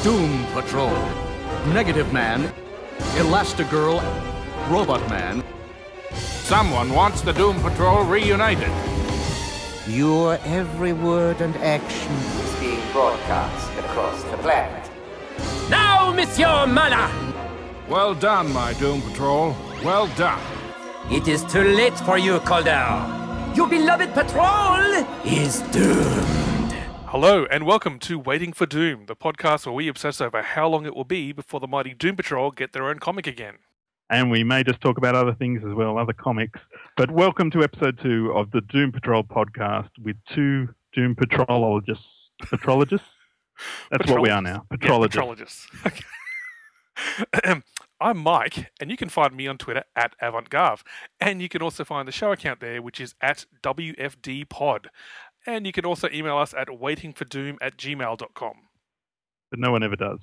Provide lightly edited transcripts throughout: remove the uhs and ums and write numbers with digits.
Doom Patrol, Negative Man, Elastigirl, Robot Man. Someone wants the Doom Patrol reunited. Your every word and action is being broadcast across the planet. Now, Monsieur Mana! Well done, my Doom Patrol. Well done. It is too late for you, Calder. Your beloved patrol is doomed. Hello, and welcome to Waiting for Doom, the podcast where we obsess over how long it will be before the mighty Doom Patrol get their own comic again. And we may just talk about other things as well, other comics. But welcome to episode 2 of the Doom Patrol podcast with two Doom Patrologists. Patrologists? That's what we are now. Patrologists. Yeah, patrologists. I'm Mike, and you can find me on Twitter at AvantGarve. And you can also find the show account there, which is at WFDPod. And you can also email us at waitingfordoom@gmail.com. But no one ever does.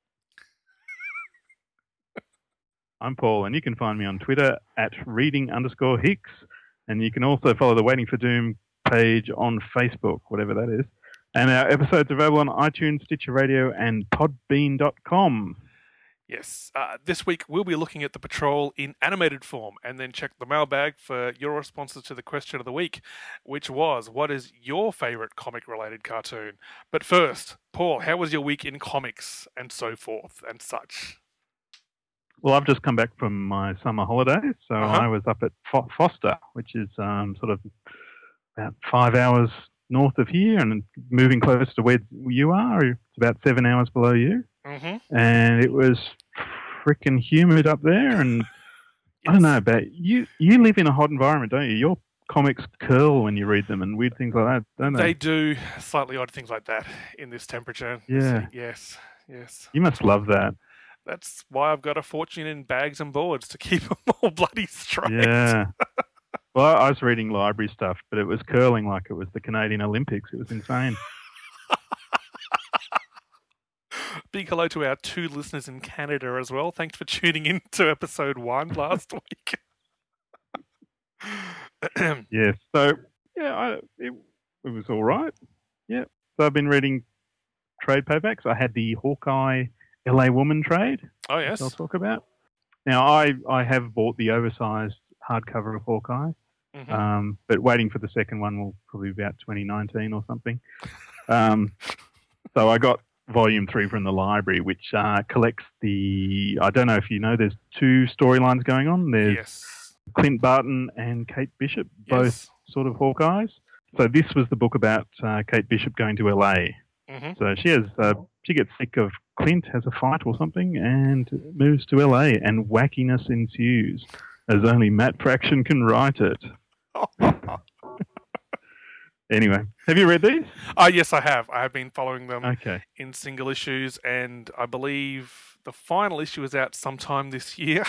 I'm Paul, and you can find me on Twitter at reading_Hicks. And you can also follow the Waiting for Doom page on Facebook, whatever that is. And our episodes are available on iTunes, Stitcher Radio, and podbean.com. Yes, this week we'll be looking at the Patrol in animated form and then check the mailbag for your responses to the question of the week, which was, what is your favourite comic-related cartoon? But first, Paul, how was your week in comics and so forth and such? Well, I've just come back from my summer holidays, so I was up at Foster, which is sort of about 5 hours north of here and moving close to where you are. It's about 7 hours below you. Mm-hmm. And it was freaking humid up there, and yes. I don't know about you. You live in a hot environment, don't you? Your comics curl when you read them and weird things like that, don't they? They do slightly odd things like that in this temperature. Yeah. Yes. You must love that. That's why I've got a fortune in bags and boards to keep them all bloody straight. Yeah. Well, I was reading library stuff, but it was curling like it was the Canadian Olympics. It was insane. Big hello to our 2 listeners in Canada as well. Thanks for tuning in to episode 1 last week. Yes. So, yeah, it was all right. Yeah. So I've been reading trade paperbacks. I had the Hawkeye LA Woman trade. Oh, yes. I'll talk about. Now, I have bought the oversized hardcover of Hawkeye, but waiting for the second one will probably be about 2019 or something. So I got Volume 3 from the library, which collects the... I don't know if you know, there's 2 storylines going on. There's Clint Barton and Kate Bishop, both sort of Hawkeyes. So this was the book about Kate Bishop going to LA. Mm-hmm. So she gets sick of Clint, has a fight or something, and moves to LA, and wackiness ensues, as only Matt Fraction can write it. Anyway, have you read these? Yes, I have. I have been following them in single issues, and I believe the final issue is out sometime this year.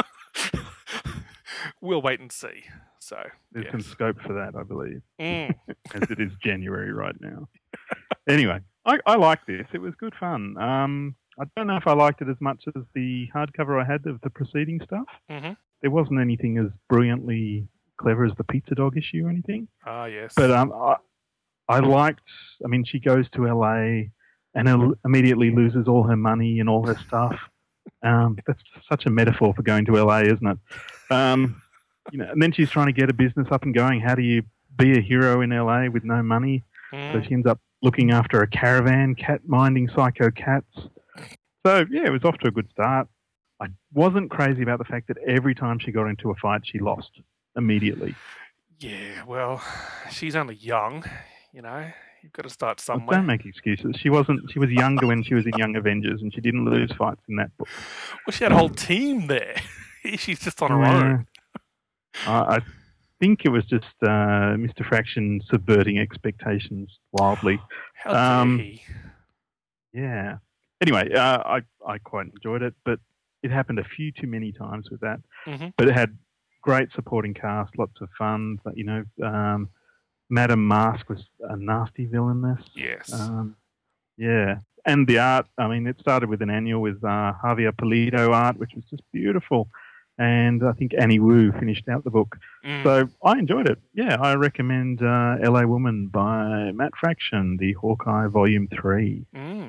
We'll wait and see. So there's some scope for that, I believe, as it is January right now. Anyway, I like this. It was good fun. I don't know if I liked it as much as the hardcover I had of the preceding stuff. Mm-hmm. There wasn't anything as brilliantly clever as the Pizza Dog issue or anything. Ah, yes. But I liked, I mean, she goes to LA and immediately loses all her money and all her stuff. That's such a metaphor for going to LA, isn't it? And then she's trying to get a business up and going. How do you be a hero in LA with no money? So she ends up looking after a caravan, cat-minding psycho cats. So, yeah, it was off to a good start. I wasn't crazy about the fact that every time she got into a fight, she lost immediately. Yeah, well, she's only young, you know. You've got to start somewhere. Well, don't make excuses. She was younger when she was in Young Avengers, and she didn't lose fights in that book. Well, she had a whole team there. She's just on her own. I think it was just Mr. Fraction subverting expectations wildly. How dare he? Yeah. Anyway, I quite enjoyed it, but it happened a few too many times with that. Mm-hmm. But it had great supporting cast, lots of fun. But, you know, Madame Mask was a nasty villainess. Yes. Yeah. And the art, I mean, it started with an annual with Javier Pulido art, which was just beautiful. And I think Annie Wu finished out the book. So I enjoyed it. Yeah, I recommend LA Woman by Matt Fraction, the Hawkeye Volume 3.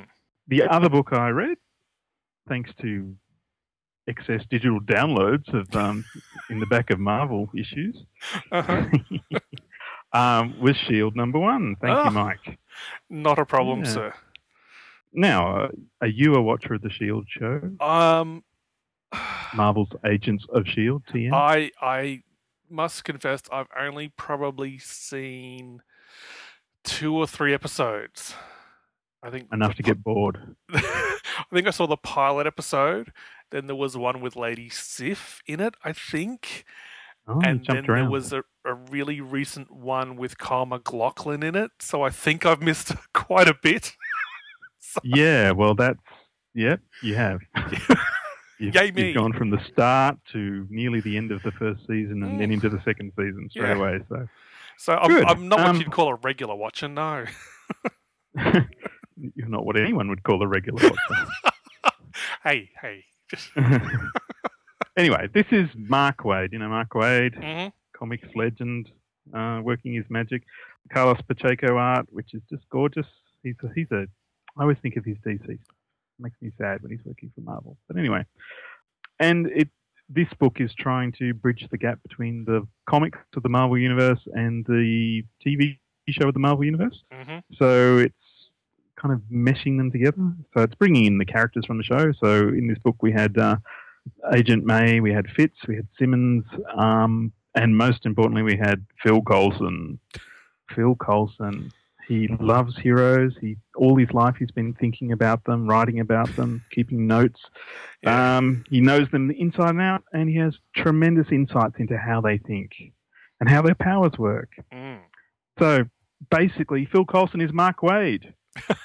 the other book I read, thanks to excess digital downloads of in the back of Marvel issues, Uh-huh. was Shield #1. Thank you, Mike. Not a problem, Yeah. sir. Now, are you a watcher of the Shield show? Marvel's Agents of Shield, TM? I must confess, I've only probably seen 2 or 3 episodes. I think Enough to get bored. I think I saw the pilot episode. Then there was one with Lady Sif in it, I think. Oh, you And then jumped around. there was a really recent one with Kyle MacLachlan in it. So I think I've missed quite a bit. Yeah, well, yep, you have. Yay me. You've gone from the start to nearly the end of the first season and then into the second season straight Yeah. away. So Good. I'm not what you'd call a regular watcher, no. You're not what anyone would call a regular watcher. Hey. Just... Anyway, this is Mark Waid. You know Mark Waid, Mhm. comics legend, working his magic. Carlos Pacheco art, which is just gorgeous. He's a. I always think of his DC. It makes me sad when he's working for Marvel. But anyway, and this book is trying to bridge the gap between the comics of the Marvel Universe and the TV show of the Marvel Universe. Mhm. So it's kind of meshing them together. So it's bringing in the characters from the show. So in this book, we had Agent May, we had Fitz, we had Simmons, and most importantly, we had Phil Coulson. Phil Coulson, he loves heroes. All his life, he's been thinking about them, writing about them, keeping notes. Yeah. He knows them inside and out, and he has tremendous insights into how they think and how their powers work. Mm. So basically, Phil Coulson is Mark Waid.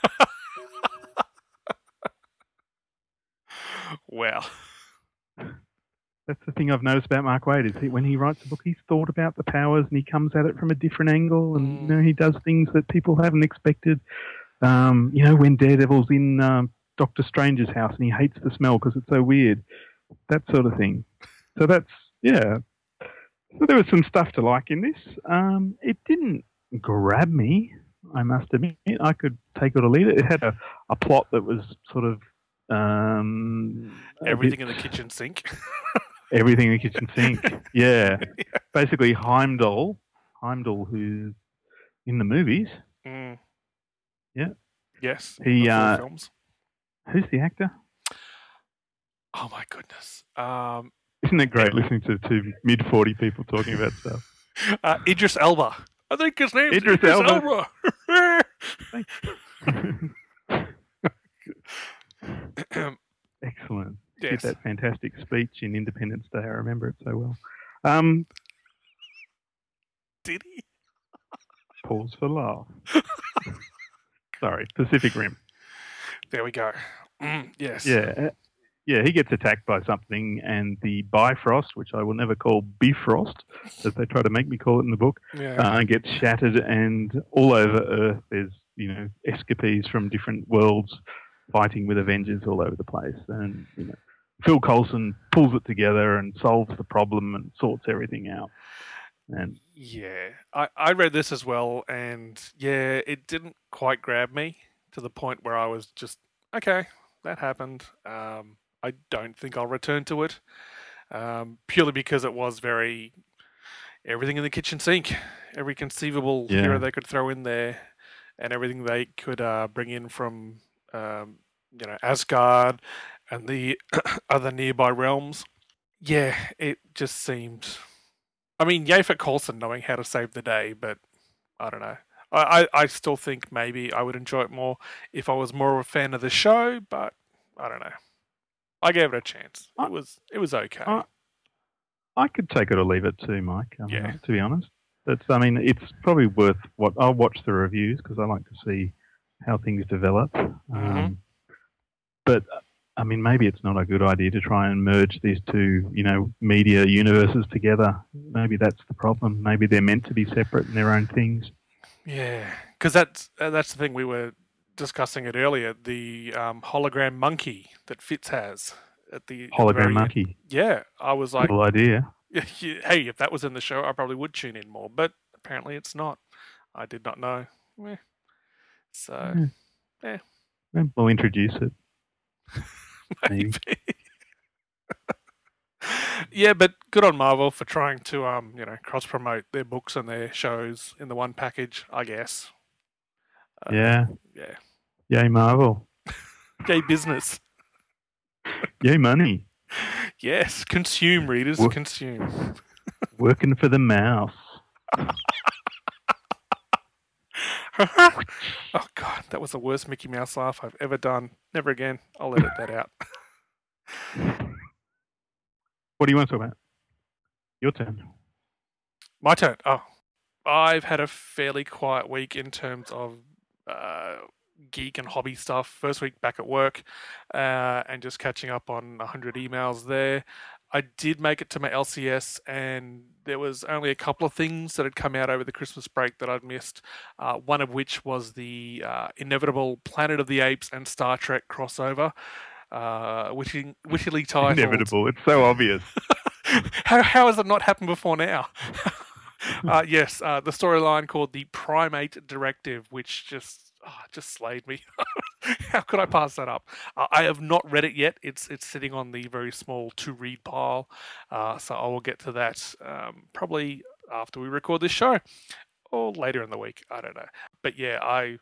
Well, That's the thing I've noticed about Mark Waid is when he writes a book, he's thought about the powers and he comes at it from a different angle, and he does things that people haven't expected. When Daredevil's in Doctor Strange's house and he hates the smell because it's so weird, that sort of thing. So that's So there was some stuff to like in this. It didn't grab me, I must admit. I could take it or leave it. It had a plot that was sort of everything in the kitchen sink. Everything in the kitchen sink. Yeah. Basically, Heimdall, who's in the movies. Mm. Yeah. Yes. He, the full films. Who's the actor? Oh my goodness. Isn't it great listening to two mid-40 people talking about stuff? Idris Elba. I think his name's Idris Elba. Excellent. He Yes. did that fantastic speech in Independence Day. I remember it so well. Did he? Pause for laugh. Sorry, Pacific Rim. There we go. Yes. Yeah. Yeah, he gets attacked by something, and the Bifrost, which I will never call Bifrost, as they try to make me call it in the book, Yeah. gets shattered, and all over Earth there's, escapees from different worlds fighting with Avengers all over the place. And, Phil Coulson pulls it together and solves the problem and sorts everything out. And Yeah. I read this as well, and yeah, it didn't quite grab me to the point where I was just, okay, that happened. I don't think I'll return to it, purely because it was everything in the kitchen sink, every conceivable hero they could throw in there, and everything they could bring in from, Asgard and the other nearby realms. Yeah, it just seemed. I mean, yay for Coulson knowing how to save the day, but I don't know. I still think maybe I would enjoy it more if I was more of a fan of the show, but I don't know. I gave it a chance. It was okay. I could take it or leave it too, Mike. Yeah. To be honest, it's probably worth what I'll watch the reviews because I like to see how things develop. But I mean, maybe it's not a good idea to try and merge these two, media universes together. Maybe that's the problem. Maybe they're meant to be separate in their own things. Yeah, because that's the thing we were discussing it earlier. The hologram monkey that Fitz has at the Hologram monkey. Yeah, I was like, cool idea. Hey, if that was in the show, I probably would tune in more. But apparently, it's not. I did not know. So, We'll introduce it. Maybe. Yeah, but good on Marvel for trying to cross promote their books and their shows in the one package, I guess. Yeah. Yeah. Yay, Marvel. Yay business. Yay, money. Yes, consume, readers, consume. Working for the mouse. Oh, God, that was the worst Mickey Mouse laugh I've ever done. Never again. I'll edit that out. What do you want to talk about? Your turn. My turn. Oh, I've had a fairly quiet week in terms of geek and hobby stuff. First week back at work and just catching up on 100 emails there. I did make it to my LCS, and there was only a couple of things that had come out over the Christmas break that I'd missed. One of which was the inevitable Planet of the Apes and Star Trek crossover, wittily titled. Inevitable. It's so obvious. How has it not happened before now? Yes, the storyline called the Primate Directive, which just slayed me. How could I pass that up? I have not read it yet. It's sitting on the very small to-read pile, so I will get to that probably after we record this show, or later in the week. I don't know. But yeah, I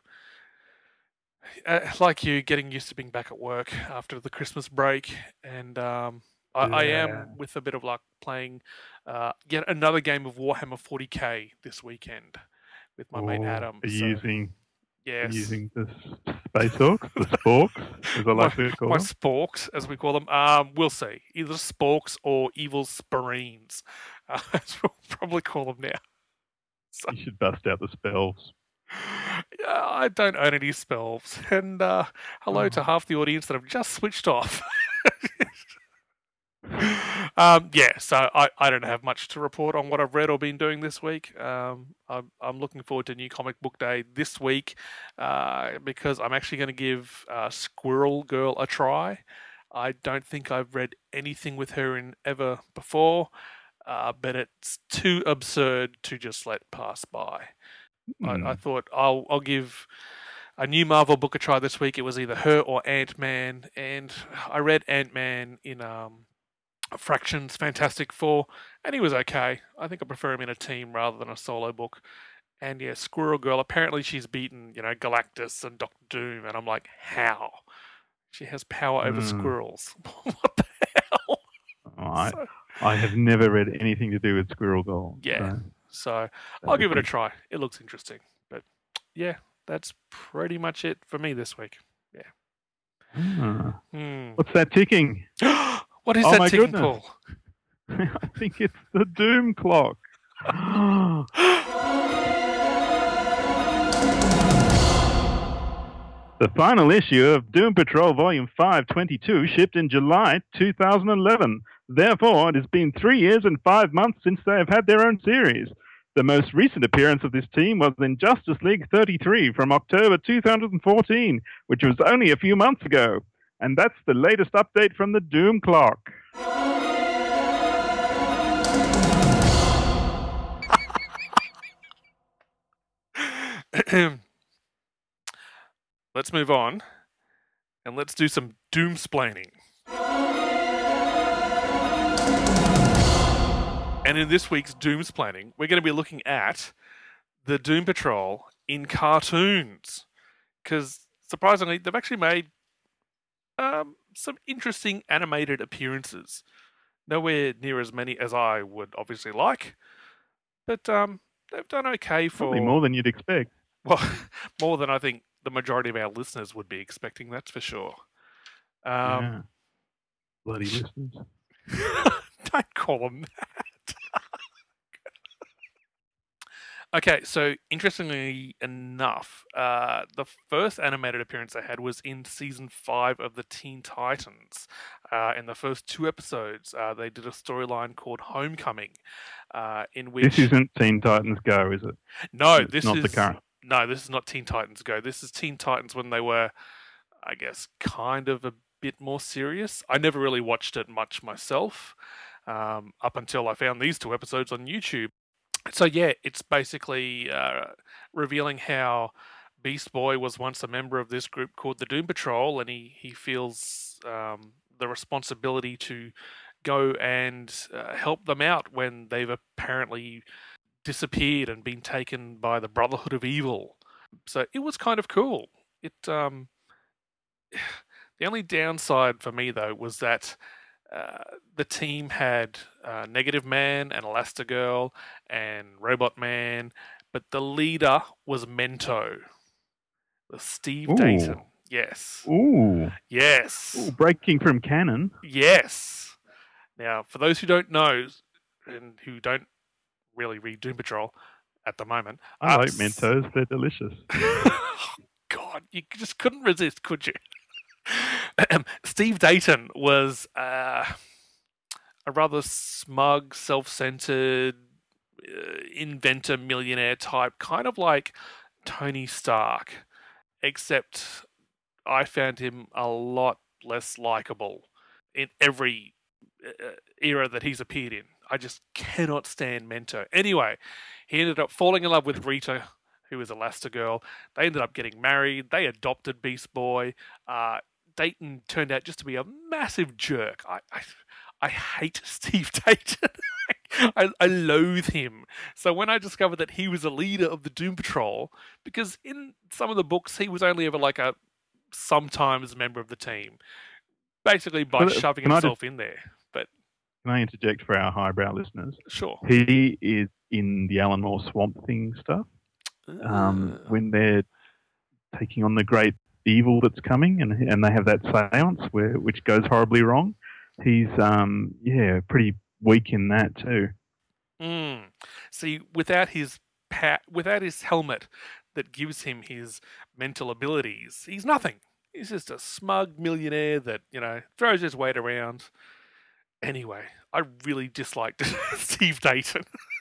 like you, getting used to being back at work after the Christmas break, and I am, with a bit of luck, playing yet another game of Warhammer 40k this weekend with my mate Adam. Using the Space Orcs, the Sporks, as I like to call them. My Sporks, as we call them. We'll see. Either Sporks or Evil Sparines, as we'll probably call them now. So, you should bust out the spells. I don't own any spells. And hello to half the audience that have just switched off. So I don't have much to report on what I've read or been doing this week. I'm looking forward to New Comic Book Day this week because I'm actually going to give Squirrel Girl a try. I don't think I've read anything with her in ever before, but it's too absurd to just let pass by. I thought I'll give a new Marvel book a try this week. It was either her or Ant-Man, and I read Ant-Man in Fractions Fantastic Four, and he was okay. I think I prefer him in a team rather than a solo book. And yeah, Squirrel Girl, apparently she's beaten, Galactus and Doctor Doom, and I'm like, how? She has power over squirrels. What the hell? I have never read anything to do with Squirrel Girl. Yeah, so I'll give it a try. It looks interesting. But yeah, that's pretty much it for me this week. Yeah. What's that ticking? What is that ticking, Paul? I think it's the Doom clock. The final issue of Doom Patrol Volume 522 shipped in July 2011. Therefore, it has been 3 years and 5 months since they have had their own series. The most recent appearance of this team was in Justice League 33 from October 2014, which was only a few months ago. And that's the latest update from the Doom Clock. Let's move on, and let's do some doomsplaining. And in this week's doomsplaining, we're going to be looking at the Doom Patrol in cartoons. Because, surprisingly, they've actually made some interesting animated appearances. Nowhere near as many as I would obviously like, but they've done okay for... Probably more than you'd expect. Well, more than I think the majority of our listeners would be expecting, that's for sure. Yeah. Bloody listeners. Don't call them that. Okay, so interestingly enough, the first animated appearance I had was in season 5 of the Teen Titans. In the first 2 episodes, they did a storyline called Homecoming, in which... This isn't Teen Titans Go, is it? No, this is not the current. No, this is not Teen Titans Go. This is Teen Titans when they were, I guess, kind of a bit more serious. I never really watched it much myself, up until I found these 2 episodes on YouTube. So yeah, it's basically revealing how Beast Boy was once a member of this group called the Doom Patrol, and he feels the responsibility to go and help them out when they've apparently disappeared and been taken by the Brotherhood of Evil. So it was kind of cool. It the only downside for me though was that the team had Negative Man and Elastigirl and Robot Man, but the leader was Mento, the Steve Dayton. Yes. Ooh. Yes. Ooh, breaking from canon. Yes. Now, for those who don't know and who don't really read Doom Patrol at the moment, I like Mentos. They're delicious. God, you just couldn't resist, could you? Steve Dayton was a rather smug, self-centered inventor, millionaire type, kind of like Tony Stark, except I found him a lot less likable in every era that he's appeared in. I just cannot stand Mento. Anyway, he ended up falling in love with Rita, who was Elastigirl. They ended up getting married. They adopted Beast Boy. Dayton turned out just to be a massive jerk. I hate Steve Dayton. I loathe him. So when I discovered that he was a leader of the Doom Patrol, because in some of the books he was only ever like a sometimes member of the team, basically by shoving himself in there. But can I interject for our highbrow listeners? Sure. He is in the Alan Moore Swamp Thing stuff. When they're taking on the great evil that's coming, and they have that seance which goes horribly wrong. He's pretty weak in that too. See, without his helmet that gives him his mental abilities, he's nothing. He's just a smug millionaire that throws his weight around. Anyway, I really disliked Steve Dayton.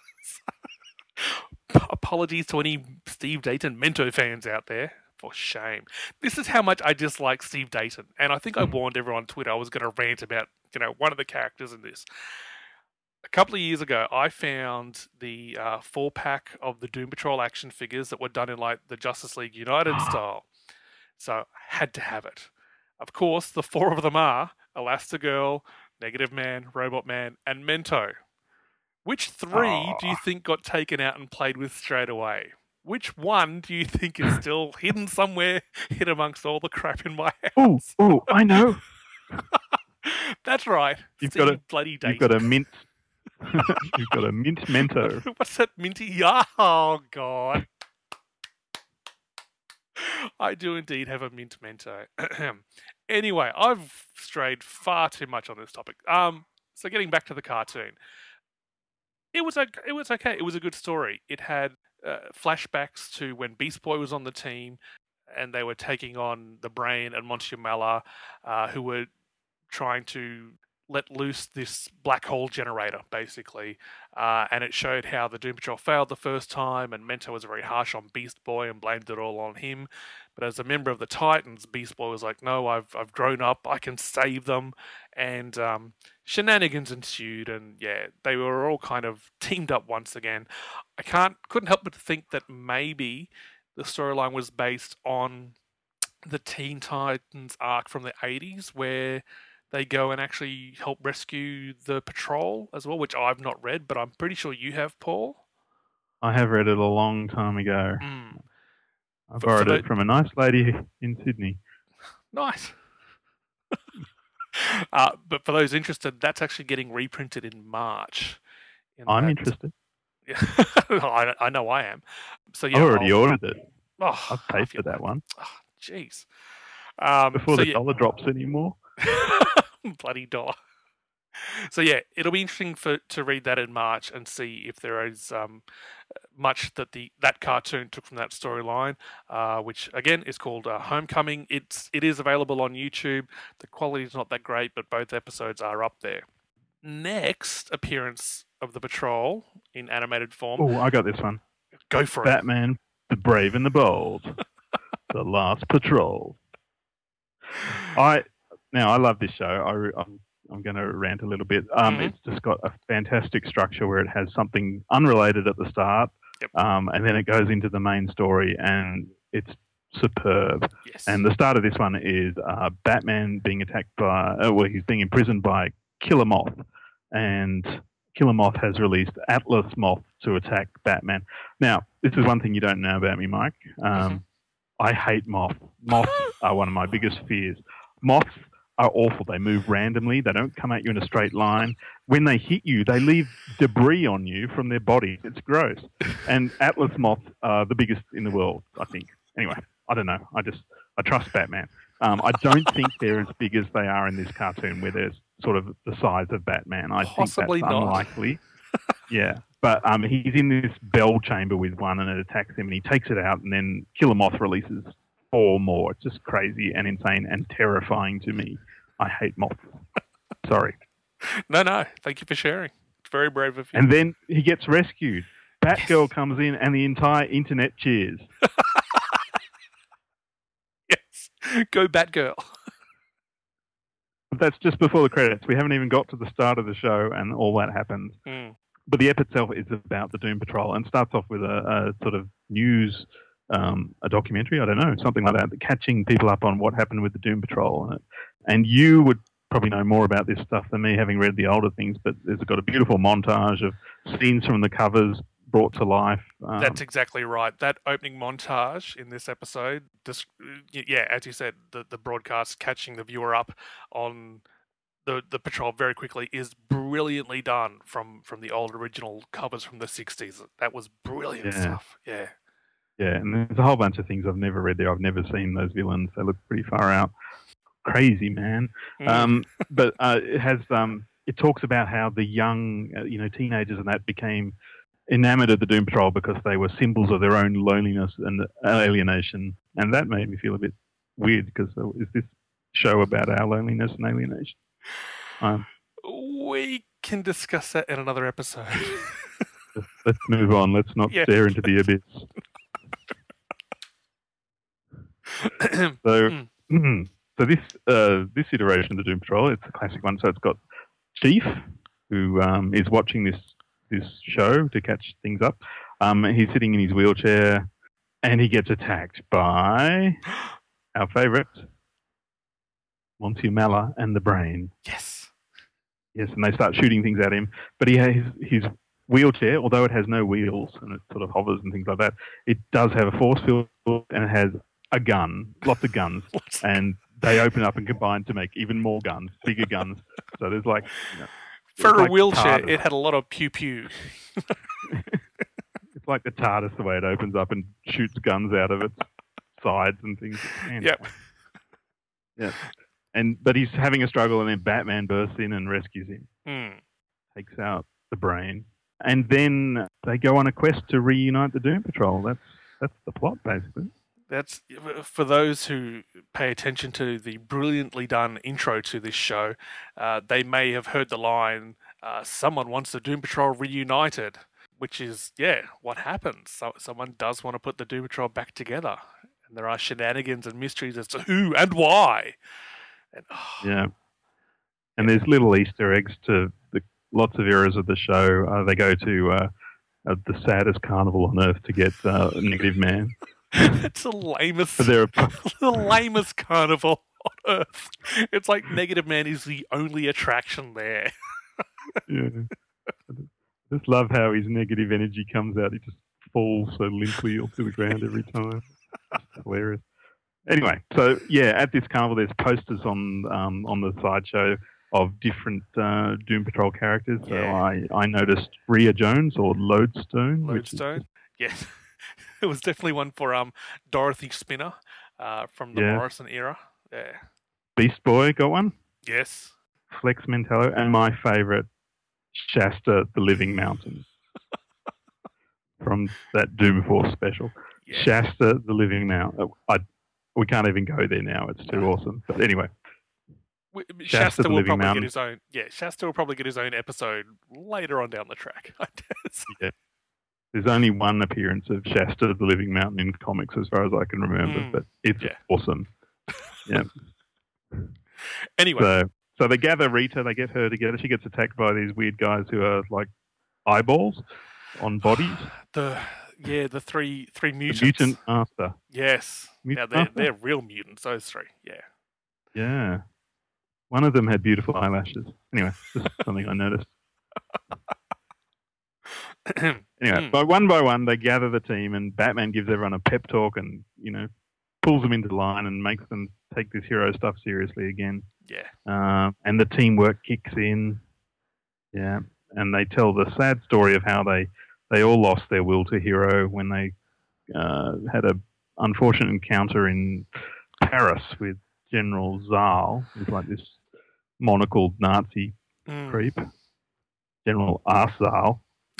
Apologies to any Steve Dayton Mento fans out there. For shame. This is how much I dislike Steve Dayton. And I think I warned everyone on Twitter I was going to rant about, one of the characters in this. A couple of years ago, I found the 4-pack of the Doom Patrol action figures that were done in like the Justice League United style. So I had to have it. Of course, the 4 of them are Elastigirl, Negative Man, Robot Man, and Mento. Which 3 do you think got taken out and played with straight away? Which one do you think is still hidden somewhere, hid amongst all the crap in my house? Oh, I know. That's right. You've got a bloody Dayton. You've got a mint. You've got a mint Mento. What's that minty? Oh God. I do indeed have a mint Mento. Anyway, I've strayed far too much on this topic. So getting back to the cartoon, it was okay. It was a good story. It had flashbacks to when Beast Boy was on the team and they were taking on the Brain and Monsieur Mallah, who were trying to let loose this black hole generator, basically. And it showed how the Doom Patrol failed the first time, and Mento was very harsh on Beast Boy and blamed it all on him. But as a member of the Titans, Beast Boy was like, no, I've grown up, I can save them. And shenanigans ensued, and yeah, they were all kind of teamed up once again. I couldn't help but think that maybe the storyline was based on the Teen Titans arc from the 80s, where they go and actually help rescue the patrol as well, which I've not read, but I'm pretty sure you have, Paul. I have read it a long time ago. I borrowed it from a nice lady in Sydney. Nice. But for those interested, that's actually getting reprinted in March. I'm interested. Yeah, I know I am. So yeah, I already ordered it. Oh, I've paid for that one. Jeez. Before the dollar drops anymore. Bloody dollar. So yeah, it'll be interesting to read that in March and see if there is much that that cartoon took from that storyline, which again is called Homecoming. It is available on YouTube. The quality is not that great, but both episodes are up there. Next appearance of the Patrol in animated form. Oh, I got this one. Go for it. Batman, the Brave and the Bold, the Last Patrol. I love this show. I'm going to rant a little bit. It's just got a fantastic structure where it has something unrelated at the start, and then it goes into the main story, and it's superb. Yes. And the start of this one is Batman being attacked by, he's being imprisoned by Killer Moth. And Killer Moth has released Atlas Moth to attack Batman. Now, this is one thing you don't know about me, Mike. I hate moths. Moths are one of my biggest fears. Moths are awful. They move randomly. They don't come at you in a straight line. When they hit you, they leave debris on you from their body. It's gross. And Atlas moths are the biggest in the world, I think. Anyway, I don't know. I trust Batman. I don't think they're as big as they are in this cartoon, where they're sort of the size of Batman. I Possibly think that's unlikely. Yeah. But he's in this bell chamber with one, and it attacks him, and he takes it out, and then Killer Moth releases 4 more. It's just crazy and insane and terrifying to me. I hate moths. Sorry. No. Thank you for sharing. It's very brave of you. And then he gets rescued. Batgirl comes in, and the entire internet cheers. Yes. Go Batgirl. But that's just before the credits. We haven't even got to the start of the show, and all that happens. But the ep itself is about the Doom Patrol and starts off with a sort of news, a documentary, I don't know, something like that, catching people up on what happened with the Doom Patrol. And you would probably know more about this stuff than me, having read the older things, but there's got a beautiful montage of scenes from the covers brought to life. That's exactly right. That opening montage in this episode, as you said, the broadcast catching the viewer up on the Patrol very quickly is brilliantly done from the old original covers from the 60s. That was brilliant stuff. Yeah. Yeah, and there's a whole bunch of things I've never read there. I've never seen those villains. They look pretty far out. Crazy, man. But it has it talks about how the young, teenagers and that became enamored of the Doom Patrol because they were symbols of their own loneliness and alienation. And that made me feel a bit weird, because is this show about our loneliness and alienation? We can discuss that in another episode. Let's move on. Let's not stare into the abyss. So this iteration of the Doom Patrol, it's a classic one. So it's got Chief, who is watching this show to catch things up. He's sitting in his wheelchair, and he gets attacked by our favourite, Monsieur Mallah and the Brain. Yes, and they start shooting things at him. But he has his wheelchair, although it has no wheels and it sort of hovers and things like that, it does have a force field, and it has a gun, lots of guns, and they open up and combine to make even more guns, bigger guns. So there's like... For a wheelchair, it had a lot of pew-pew. It's like the TARDIS, the way it opens up and shoots guns out of its sides and things. Yeah. But he's having a struggle, and then Batman bursts in and rescues him. Takes out the Brain. And then they go on a quest to reunite the Doom Patrol. That's the plot, basically. That's for those who pay attention to the brilliantly done intro to this show. They may have heard the line, someone wants the Doom Patrol reunited, which is, what happens. So, someone does want to put the Doom Patrol back together. And there are shenanigans and mysteries as to who and why. And, and there's little Easter eggs to lots of eras of the show. They go to the saddest carnival on earth to get Negative Man. It's the lamest carnival on earth. It's like Negative Man is the only attraction there. I just love how his negative energy comes out. He just falls so limply to the ground every time. It's hilarious. Anyway, so at this carnival, there's posters on the sideshow of different Doom Patrol characters. So I noticed Rhea Jones, or Lodestone. Lodestone, yes. It was definitely one for Dorothy Spinner from the Morrison era. Yeah. Beast Boy got one. Yes. Flex Mentallo, and my favourite, Shasta the Living Mountain from that Doom Force special. Yeah. Shasta the Living Mountain. We can't even go there now. It's too awesome. But anyway, Shasta will probably get his own. Yeah, Shasta will probably get his own episode later on down the track, I guess. Yeah. There's only one appearance of Shasta the Living Mountain in comics, as far as I can remember, but it's awesome. Yeah. Anyway. So they gather Rita, they get her together. She gets attacked by these weird guys who are like eyeballs on bodies. Yeah, the three The mutants. mutant master. Yes. Mutant Now master? they're real mutants. Those three. Yeah. Yeah. One of them had beautiful eyelashes. Anyway, just something I noticed. Anyway, by one, they gather the team, and Batman gives everyone a pep talk, and pulls them into line and makes them take this hero stuff seriously again. Yeah. And the teamwork kicks in. Yeah, and they tell the sad story of how they all lost their will to hero when they had a unfortunate encounter in Paris with General Zal, who's like this monocled Nazi creep. General Arsal.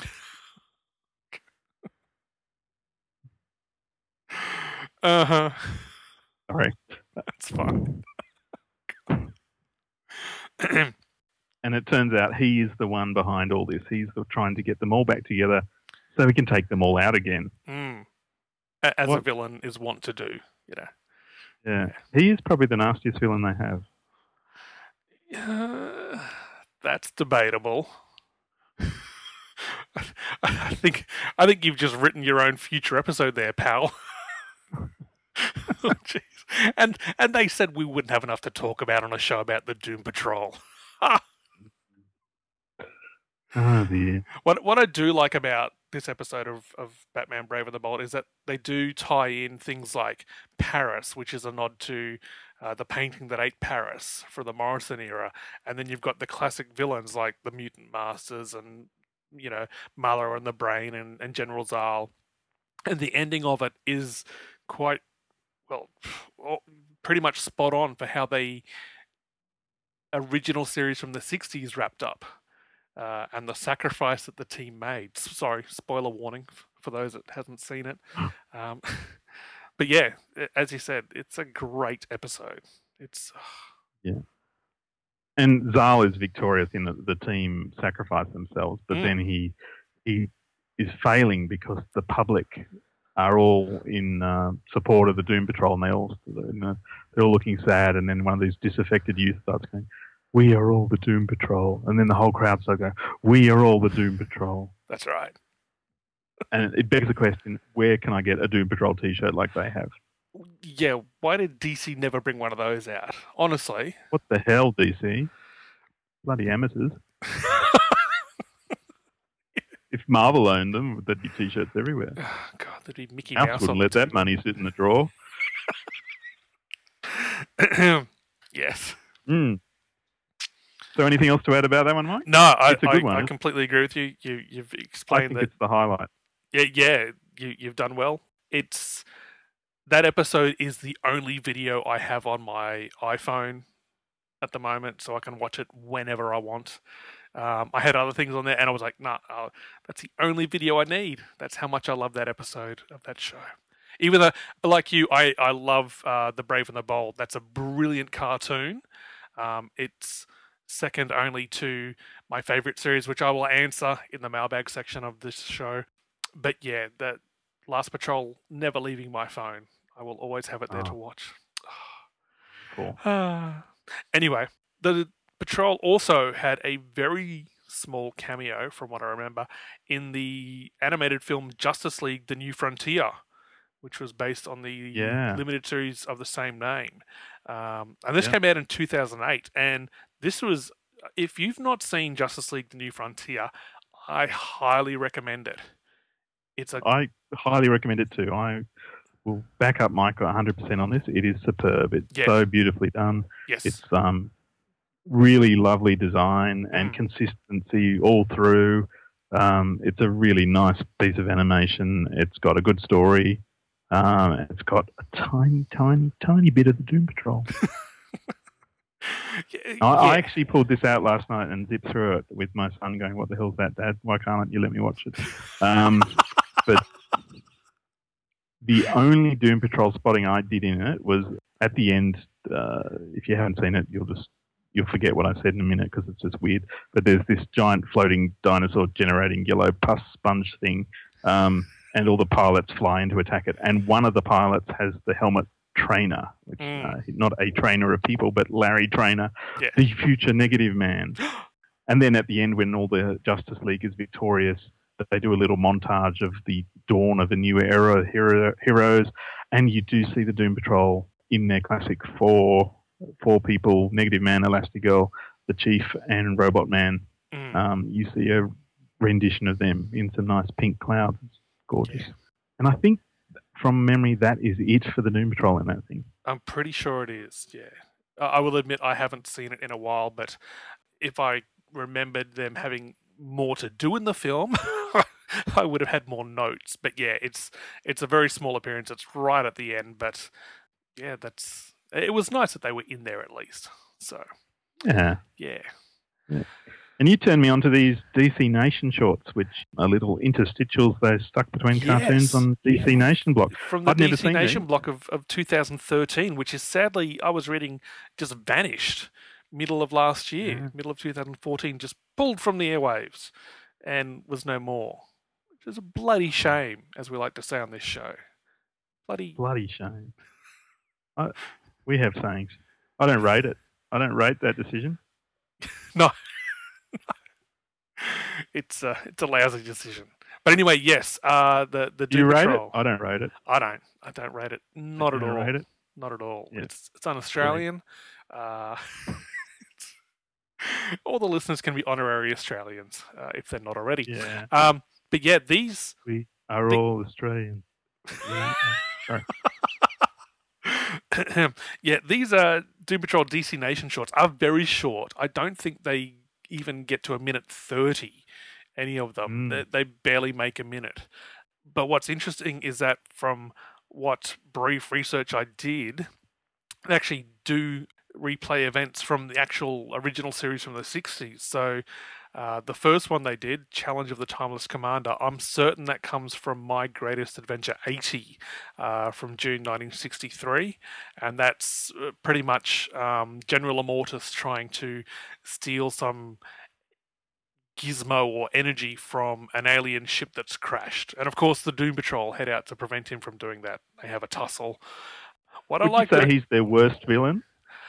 Uh-huh. Sorry. That's fine. And it turns out he is the one behind all this. He's trying to get them all back together so he can take them all out again. As a villain is wont to do, Yeah. He is probably the nastiest villain they have. That's debatable. I think you've just written your own future episode there, pal. Oh, jeez. And they said we wouldn't have enough to talk about on a show about the Doom Patrol. Oh dear. What I do like about this episode of Batman Brave and the Bold is that they do tie in things like Paris, which is a nod to the painting that ate Paris for the Morrison era, and then you've got the classic villains like the Mutant Masters and Marlowe and the Brain and General Zal, and the ending of it is quite pretty much spot on for how the original series from the 60s wrapped up. And the sacrifice that the team made. Sorry, spoiler warning for those that hasn't seen it. But yeah, as you said, it's a great episode. It's yeah. And Zal is victorious in that the team sacrifice themselves, but then he is failing because the public are all in support of the Doom Patrol, and they're all looking sad. And then one of these disaffected youth starts going, "We are all the Doom Patrol," and then the whole crowd starts going, "We are all the Doom Patrol." That's right. And it begs the question: where can I get a Doom Patrol T-shirt like they have? Yeah, why did DC never bring one of those out? Honestly, what the hell, DC? Bloody amateurs! If Marvel owned them, there'd be T-shirts everywhere. Oh, God, there'd be Mickey Mouse Mouse. Wouldn't let that money sit in the drawer. Yes. So, anything else to add about that one, Mike? No, it's a good one. I completely agree with you. You've explained that. I think it's the highlight. Yeah, you've done well. That episode is the only video I have on my iPhone at the moment, so I can watch it whenever I want. I had other things on there, and I was like, nah, that's the only video I need. That's how much I love that episode of that show. Even though, like you, I love The Brave and the Bold. That's a brilliant cartoon. It's second only to my favorite series, which I will answer in the mailbag section of this show. But yeah, that Last Patrol never leaving my phone. I will always have it there to watch. Cool. Anyway, the Patrol also had a very small cameo, from what I remember, in the animated film Justice League: The New Frontier, which was based on the limited series of the same name. And this came out in 2008. And this was, if you've not seen Justice League: The New Frontier, I highly recommend it. I highly recommend it too. I will back up Mike 100% on this. It is superb. It's so beautifully done. Yes. It's really lovely design and consistency all through. It's a really nice piece of animation. It's got a good story. It's got a tiny bit of the Doom Patrol. I actually pulled this out last night and zipped through it with my son going, "What the hell's that, Dad? Why can't you let me watch it?" But the only Doom Patrol spotting I did in it was at the end. If you haven't seen it, you'll forget what I said in a minute because it's just weird. But there's this giant floating dinosaur generating yellow pus sponge thing, and all the pilots fly in to attack it. And one of the pilots has the helmet trainer, which not a trainer of people, but Larry Trainer, the future Negative Man. And then at the end, when all the Justice League is victorious, they do a little montage of the dawn of a new era of heroes, and you do see the Doom Patrol in their classic four people: Negative Man, Elastigirl, the Chief, and Robot Man. You see a rendition of them in some nice pink clouds. It's gorgeous. Yeah. And I think, from memory, that is it for the Doom Patrol in that thing. I'm pretty sure it is, yeah. I will admit I haven't seen it in a while, but if I remembered them having more to do in the film, I would have had more notes. But yeah, it's a very small appearance. It's right at the end, but yeah, it was nice that they were in there at least. So yeah. Yeah. And you turned me on to these DC Nation shorts, which are little interstitials they stuck between cartoons on DC Nation block. From the DC Nation block of 2013, which is sadly, I was reading, just vanished middle of last year, middle of 2014, just pulled from the airwaves and was no more. Which is a bloody shame, as we like to say on this show. Bloody shame. We have sayings. I don't rate it. I don't rate that decision. No. It's a lousy decision. But anyway, yes, the Do you rate Patrol, it? I don't rate it. I don't rate it. Not at all. Rate it? Not at all. Yeah. It's un-Australian. All the listeners can be honorary Australians if they're not already. Yeah. But yeah, these we are all Australian. Sorry. Yeah, these Doom Patrol DC Nation shorts are very short. I don't think they even get to a minute 30, any of them. They barely make a minute. But what's interesting is that from what brief research I did, they actually do replay events from the actual original series from the 60s. So the first one they did, Challenge of the Timeless Commander, I'm certain that comes from My Greatest Adventure 80 from June 1963. And that's pretty much General Immortus trying to steal some gizmo or energy from an alien ship that's crashed. And of course, the Doom Patrol head out to prevent him from doing that. They have a tussle. Would you say he's their worst villain?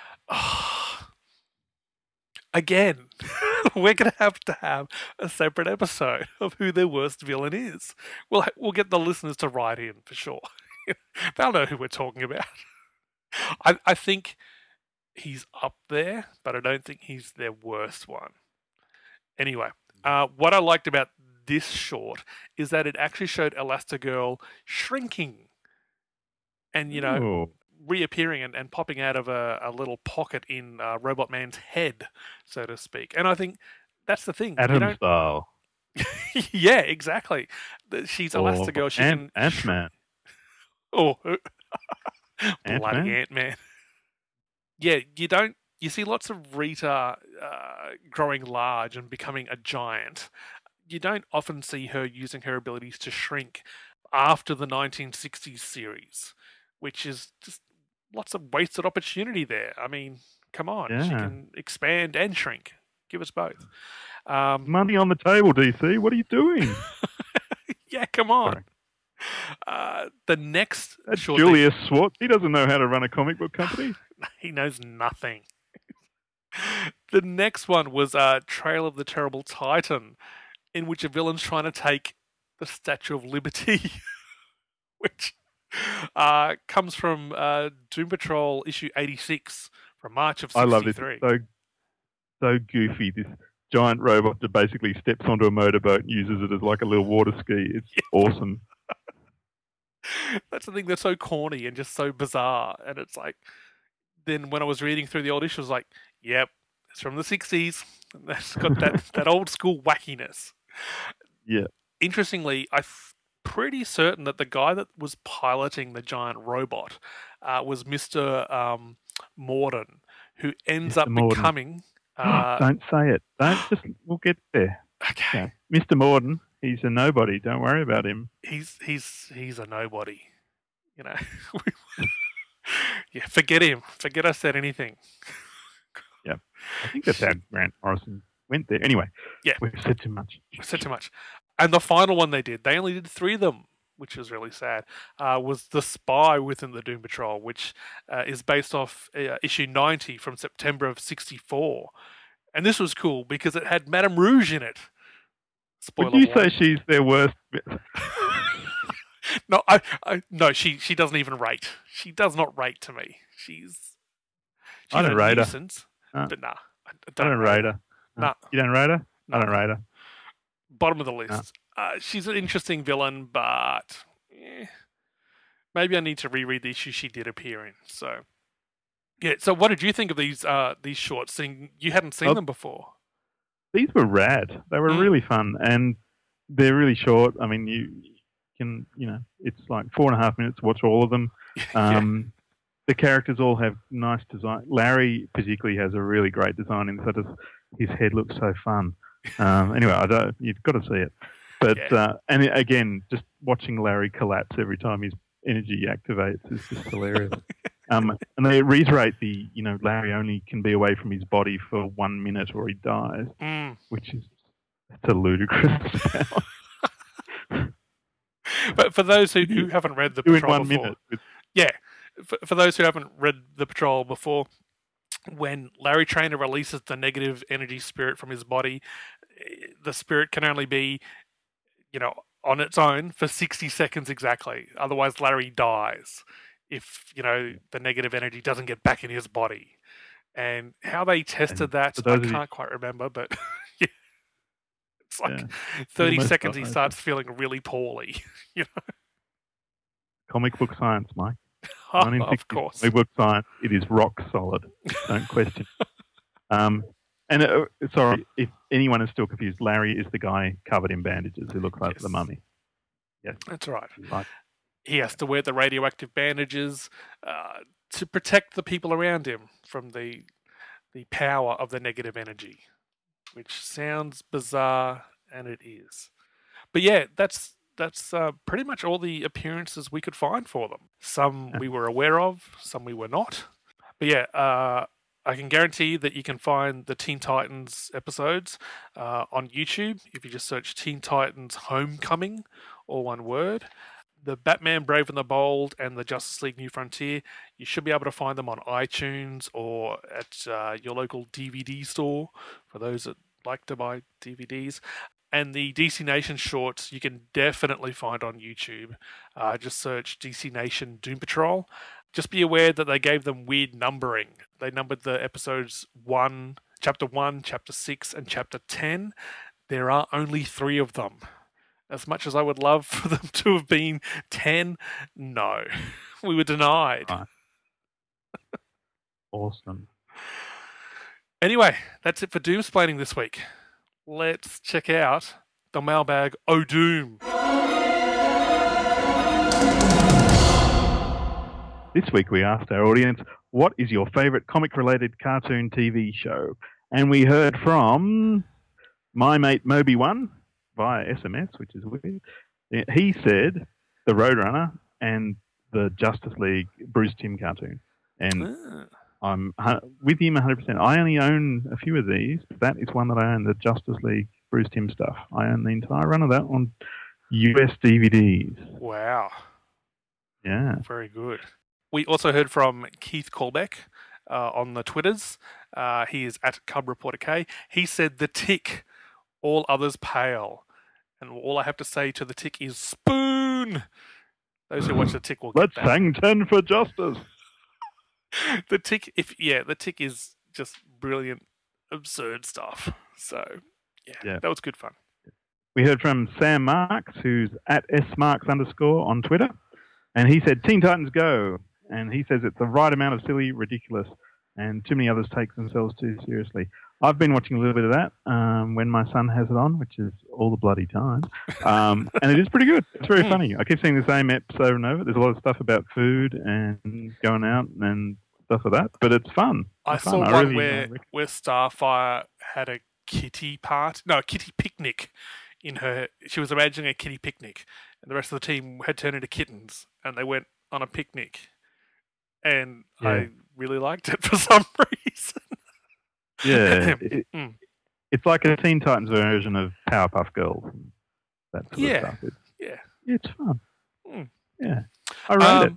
Again, we're going to have a separate episode of who their worst villain is. We'll get the listeners to write in for sure. They'll know who we're talking about. I think he's up there, but I don't think he's their worst one. Anyway, what I liked about this short is that it actually showed Elastigirl shrinking and, reappearing and popping out of a little pocket in Robot Man's head, so to speak. And I think that's the thing. Atom style. Yeah, exactly. She's Elastigirl. She can Ant-Man. Bloody Ant-Man. Yeah, you see lots of Rita growing large and becoming a giant. You don't often see her using her abilities to shrink after the 1960s series, which is just lots of wasted opportunity there. I mean, come on. Yeah. She can expand and shrink. Give us both. Money on the table, DC. What are you doing? Yeah, come on. The next short Julius Schwartz. He doesn't know how to run a comic book company. He knows nothing. The next one was Trail of the Terrible Titan, in which a villain's trying to take the Statue of Liberty, which comes from Doom Patrol issue 86 from March of 63. I love this. So goofy. This giant robot that basically steps onto a motorboat and uses it as like a little water ski. It's awesome. That's the thing that's so corny and just so bizarre. And it's like, then when I was reading through the old issue, I was like, yep, it's from the 60s. That's got that old school wackiness. Yeah. Interestingly, I'm pretty certain that the guy that was piloting the giant robot was Mr. Morden, who ends up becoming... Don't say it. We'll get there. Okay. Mr. Morden, he's a nobody. Don't worry about him. He's a nobody. Yeah, forget him. Forget I said anything. Yeah. I think that's how Grant Morrison went there. Anyway, yeah. We've said too much. And the final one they only did 3 of them, which was really sad, was The Spy Within the Doom Patrol, which is based off issue 90 from September of 64. And this was cool because it had Madame Rouge in it. Spoiler Would you warning. say she's their worst? No, no. She doesn't even rate. She does not rate to me. She's I don't a rate her. nuisance. But nah, I I don't rate her. Nah. You don't rate her? No. I don't rate her. Bottom of the list. She's an interesting villain, but maybe I need to reread the issue she did appear in. So yeah. So what did you think of these shorts? Seeing you hadn't seen them before. These were rad. They were really fun, and they're really short. I mean, you can, it's like 4.5 minutes to watch all of them. The characters all have nice design. Larry particularly has a really great design, and his head looks so fun. Anyway, you've got to see it. But and again, just watching Larry collapse every time his energy activates is just hilarious. And they reiterate Larry only can be away from his body for 1 minute or he dies, which is a ludicrous power. But for those who haven't read the Patrol before, for those who haven't read the Patrol before, when Larry Trainor releases the negative energy spirit from his body, the spirit can only be, on its own for 60 seconds exactly. Otherwise, Larry dies if, the negative energy doesn't get back in his body. And how they tested that, I can't quite remember, but it's like 30 seconds he starts feeling really poorly. Comic book science, Mike. Of course. Comic book science, it is rock solid. Don't question. Sorry, if anyone is still confused, Larry is the guy covered in bandages who looks like the mummy. Yes, that's right. He has to wear the radioactive bandages to protect the people around him from the power of the negative energy, which sounds bizarre, and it is. But yeah, that's pretty much all the appearances we could find for them. Some we were aware of, some we were not. But yeah, I can guarantee that you can find the Teen Titans episodes on YouTube if you just search Teen Titans Homecoming, all one word. The Batman Brave and the Bold and the Justice League New Frontier, you should be able to find them on iTunes or at your local DVD store for those that like to buy DVDs. And the DC Nation shorts you can definitely find on YouTube. Just search DC Nation Doom Patrol. Just be aware that they gave them weird numbering. They numbered the episodes Chapter 1, Chapter 6, and Chapter 10. There are only 3 of them. As much as I would love for them to have been 10, no. We were denied. Awesome. Anyway, that's it for Doomsplaining this week. Let's check out the mailbag O'Doom. This week we asked our audience, what is your favourite comic-related cartoon TV show? And we heard from my mate Moby1 via SMS, which is weird. He said the Roadrunner and the Justice League Bruce Timm cartoon. And I'm with him 100%. I only own a few of these. That is one that I own, the Justice League Bruce Timm stuff. I own the entire run of that on US DVDs. Wow. Yeah. Very good. We also heard from Keith Colbeck on the Twitters. He is at Cub Reporter K. He said the Tick, all others pale. And all I have to say to the Tick is spoon. Those who watch the Tick will get that. Let's hang 10 for justice. The Tick, the Tick is just brilliant, absurd stuff. So, yeah, that was good fun. We heard from Sam Marks, who's at smarks_ on Twitter. And he said, Teen Titans Go. And he says it's the right amount of silly, ridiculous, and too many others take themselves too seriously. I've been watching a little bit of that when my son has it on, which is all the bloody time. And it is pretty good. It's very funny. I keep seeing the same episode over and over. There's a lot of stuff about food and going out and stuff like that, but it's fun. I saw one where Starfire had a kitty picnic in her. She was imagining a kitty picnic, and the rest of the team had turned into kittens, and they went on a picnic. And I really liked it for some reason. Yeah, it's like a Teen Titans version of Powerpuff Girls. That sort of stuff. It's fun. Yeah, I rate it.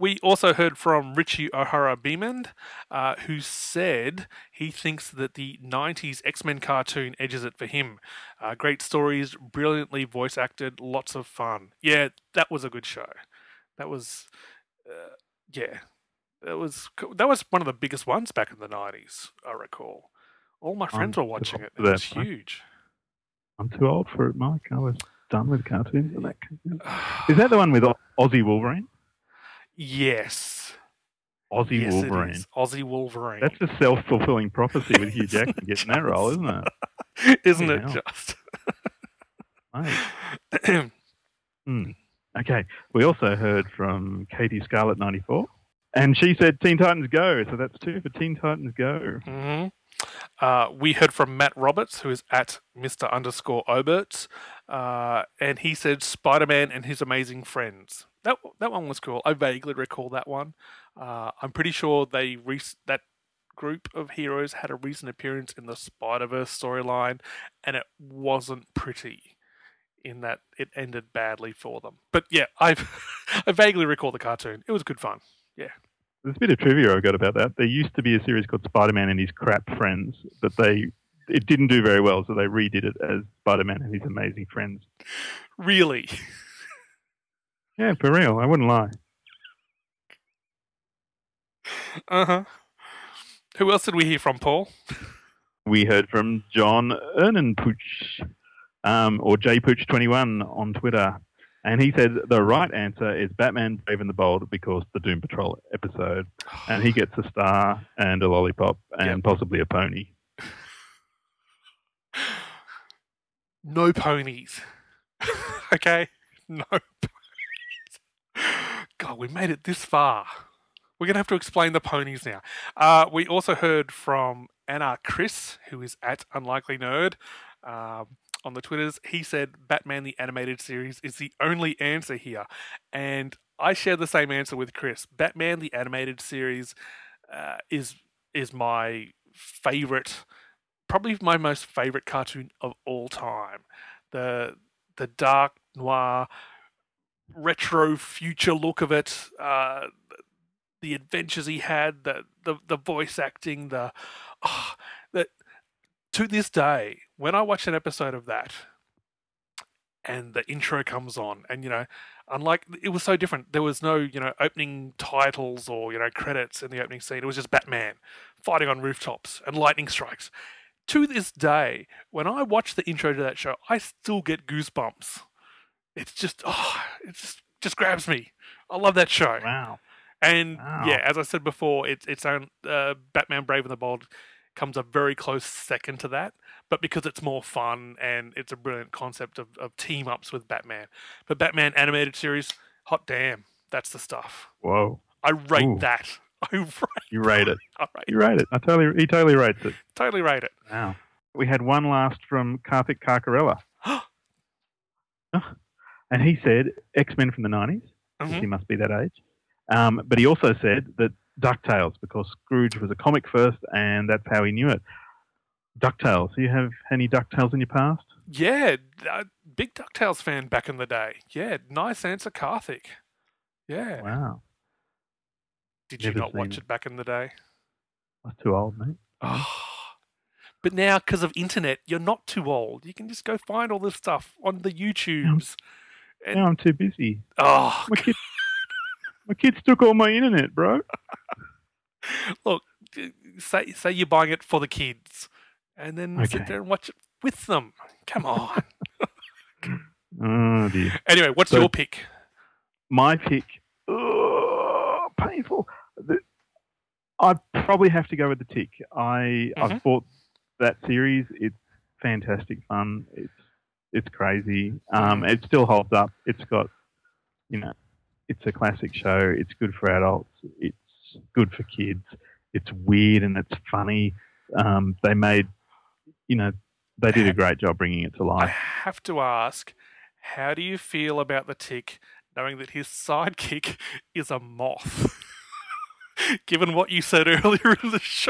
We also heard from Richie O'Hara Beamond, who said he thinks that the 90s X-Men cartoon edges it for him. Great stories, brilliantly voice acted, lots of fun. Yeah, that was a good show. That was, that was one of the biggest ones back in the 90s, I recall. All my friends were watching it. It was huge. I'm too old for it, Mike. I was done with cartoons. Is that the one with Aussie Wolverine? Yes. Aussie Wolverine. It is. Aussie Wolverine. That's a self-fulfilling prophecy with Hugh Jackman getting that role, isn't it? Isn't it just? Okay. We also heard from Katie Scarlett 94, and she said Teen Titans Go. So that's 2 for Teen Titans Go. Mm-hmm. We heard from Matt Roberts, who is at Mr_Oberts, and he said Spider-Man and His Amazing Friends. That one was cool. I vaguely recall that one. I'm pretty sure that group of heroes had a recent appearance in the Spider-Verse storyline, and it wasn't pretty in that it ended badly for them. But yeah, I vaguely recall the cartoon. It was good fun. Yeah. There's a bit of trivia I got about that. There used to be a series called Spider-Man and His Crap Friends, but it didn't do very well, so they redid it as Spider-Man and His Amazing Friends. Really? Yeah, for real. I wouldn't lie. Uh-huh. Who else did we hear from, Paul? We heard from John Ernenpooch, or JPooch21 on Twitter. And he said the right answer is Batman Brave and the Bold because the Doom Patrol episode. And he gets a star and a lollipop and possibly a pony. No ponies. Okay? No ponies. God, we made it this far. We're going to have to explain the ponies now. We also heard from Anna Chris, who is at Unlikely Nerd. On the Twitters, he said Batman the Animated Series is the only answer here. And I share the same answer with Chris. Batman the Animated Series is my favourite, probably my most favourite cartoon of all time. The dark, noir, retro future look of it, the adventures he had, the voice acting, to this day, when I watch an episode of that and the intro comes on and, unlike, it was so different. There was no, opening titles or, credits in the opening scene. It was just Batman fighting on rooftops and lightning strikes. To this day, when I watch the intro to that show, I still get goosebumps. It's just, it just grabs me. I love that show. Wow. And yeah, as I said before, its own Batman Brave and the Bold comes a very close second to that, but because it's more fun and it's a brilliant concept of team-ups with Batman. But Batman Animated Series, hot damn, that's the stuff. Whoa. I rate that. You rate it. You rate it. He totally rates it. Totally rate it. Wow. We had one last from Karthik Karkarella. And he said X-Men from the 90s. Mm-hmm. He must be that age. But he also said that DuckTales, because Scrooge was a comic first, and that's how he knew it. DuckTales. Do you have any DuckTales in your past? Yeah, big DuckTales fan back in the day. Yeah, nice answer, Karthik. Yeah. Wow. Did you not watch it back in the day? I was too old, mate. Oh. But now, because of internet, you're not too old. You can just go find all this stuff on the YouTubes. Now I'm too busy. Oh, my kids took all my internet, bro. Look, say you're buying it for the kids, and then sit there and watch it with them. Come on. Oh, dear. Anyway, what's your pick? My pick. Painful. I'd probably have to go with the Tick. I've bought that series. It's fantastic fun. It's crazy. It still holds up. It's got, it's a classic show. It's good for adults. It's good for kids. It's weird and it's funny. They made, they did a great job bringing it to life. I have to ask, how do you feel about the Tick knowing that his sidekick is a moth? Given what you said earlier in the show.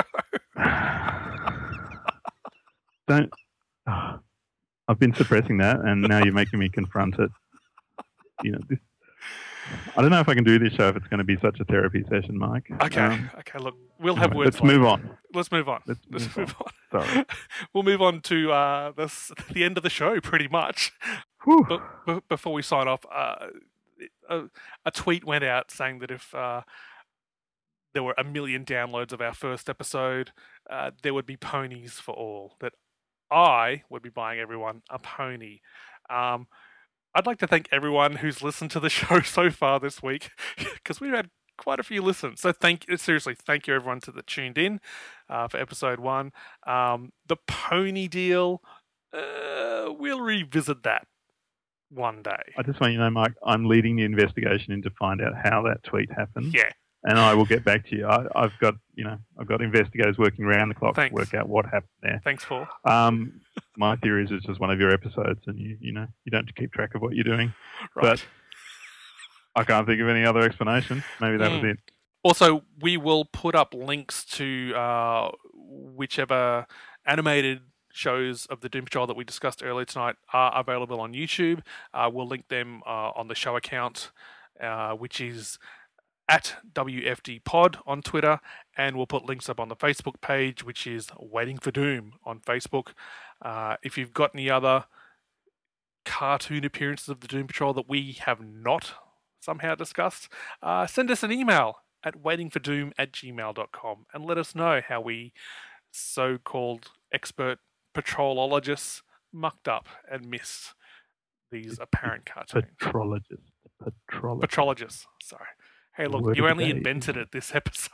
I've been suppressing that, and now you're making me confront it. I don't know if I can do this show if it's going to be such a therapy session, Mike. Okay. Look, we'll have words. Let's move on. Let's move on. Let's move on. Sorry. We'll move on to the end of the show, pretty much. Whew. But before we sign off, a tweet went out saying that if there were 1 million downloads of our first episode, there would be ponies for all. That I would be buying everyone a pony. I'd like to thank everyone who's listened to the show so far this week, because we've had quite a few listens. So thank you everyone that tuned in for episode 1. The pony deal, we'll revisit that one day. I just want you to know, Mike, I'm leading the investigation in to find out how that tweet happened. Yeah. And I will get back to you. I've got investigators working around the clock Thanks. to work out what happened there. Thanks, Paul. My theory is it's just one of your episodes, and you don't keep track of what you're doing. Right. But I can't think of any other explanation. Maybe that was it. Also, we will put up links to whichever animated shows of the Doom Patrol that we discussed earlier tonight are available on YouTube. We'll link them on the show account, which is at WFD Pod on Twitter, and we'll put links up on the Facebook page, which is Waiting for Doom on Facebook. If you've got any other cartoon appearances of the Doom Patrol that we have not somehow discussed, send us an email at waitingfordoom@gmail.com and let us know how we so-called expert patrolologists mucked up and missed these apparent cartoons. Patrologists. Sorry. Hey, look, you only invented it this episode.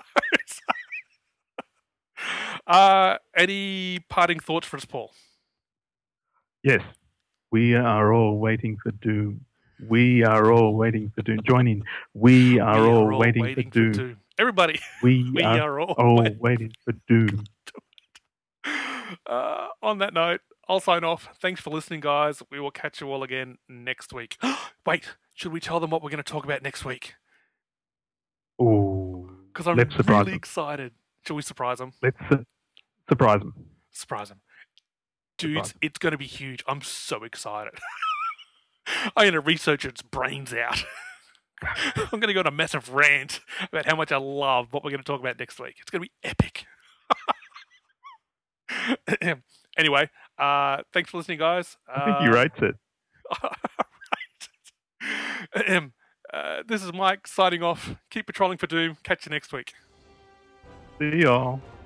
Any parting thoughts for us, Paul? Yes. We are all waiting for Doom. We are all waiting for Doom. Join in. We are all waiting for Doom. Everybody. We are all waiting for Doom. On that note, I'll sign off. Thanks for listening, guys. We will catch you all again next week. Wait, should we tell them what we're going to talk about next week? Oh, because I'm really excited. Should we surprise them? Let's surprise them. Dudes, it's going to be huge. I'm so excited. I'm going to research its brains out. I'm going to go on a massive rant about how much I love what we're going to talk about next week. It's going to be epic. Anyway, thanks for listening, guys. I think you rates it. This is Mike signing off. Keep patrolling for Doom. Catch you next week. See y'all.